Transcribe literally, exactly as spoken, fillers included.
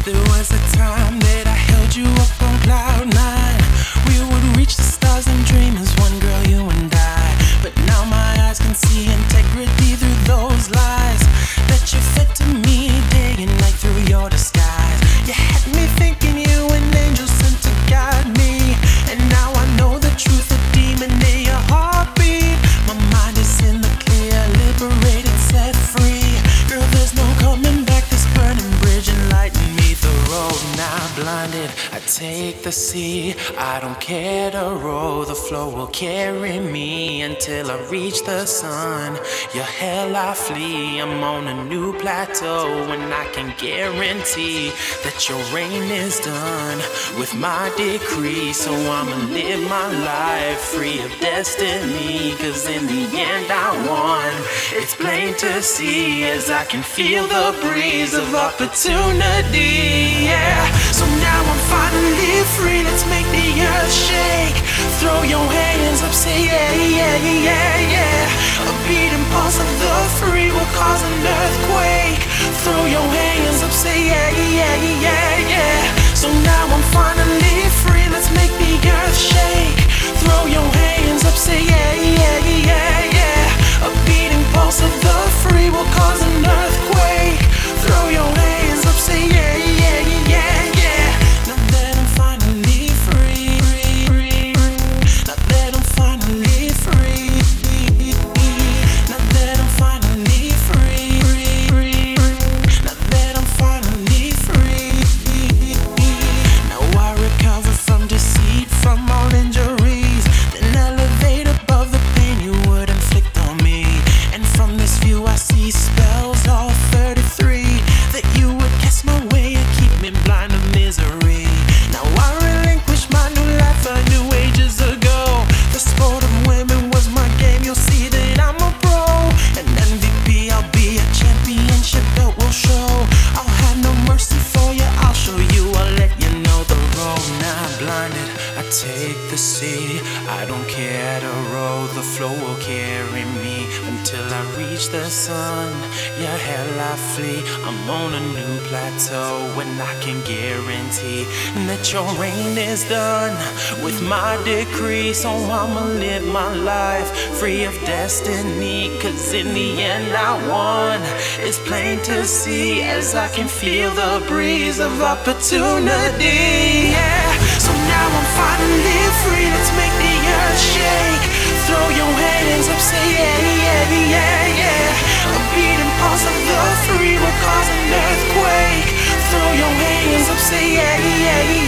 There was a time that I held you up on cloud nine. We would reach the stars and dream as one girl, you and I. But now my eyes can see integrity through those lies that you fed to me day and night through your disguise. You had me thinking you an angel sent to guide me, and now I know the truth, a demon in your heartbeat. My mind is in the clear, liberated, set free. Girl, there's no coming back. This burning bridge enlightened me. The road now blinded, I take the sea. I don't care to row, the flow will carry me until I reach the sun. Your hell I flee, I'm on a new plateau, and I can guarantee that your reign is done with my decree. So I'ma live my life free of destiny, cause in the end I won. It's plain to see as I can feel the breeze of opportunity, yeah. So now I'm finally free, let's make the earth shake. Throw your hands up, say yeah, yeah, yeah, yeah. A beating pulse of the free will cause an earthquake. Throw your hands up, say yeah, yeah, yeah, yeah. So now I'm finally free, let's make the earth shake. Throw your hands up, say yeah, yeah, yeah, yeah. A beating pulse of the free will cause an earthquake. Throw your hands up, say yeah, yeah, yeah, yeah. Now that I'm finally free, free, free. Now that I'm finally free. Now that I'm finally free, free, free. Now that I'm finally free. Now I recover from deceit, from all injuries, then elevate above the pain you would inflict on me. And from this view I see spells, all thirty-three, that you would cast my way and keep me blind to misery. Now I relinquish my new life I knew ages ago. The sport of women was my game, you'll see that I'm a pro. An M V P, I'll be a championship belt will show. I'll have no mercy for you, I'll show you, I'll let you know the road. Now I'm blinded, I take the sea. I don't care to row, the flow will carry me until I reach the sun. Yeah, hell I flee, I'm on a new plateau, and I can guarantee that your reign is done with my decree. So I'ma live my life free of destiny, cause in the end I won. It's plain to see as I can feel the breeze of opportunity, yeah. So now I'm finally free, let's make the earth shake. Throw your hands up, say yeah, yeah, yeah, yeah. A beating pulse of the free will cause an earthquake. Throw your hands up, say yeah, yeah, yeah.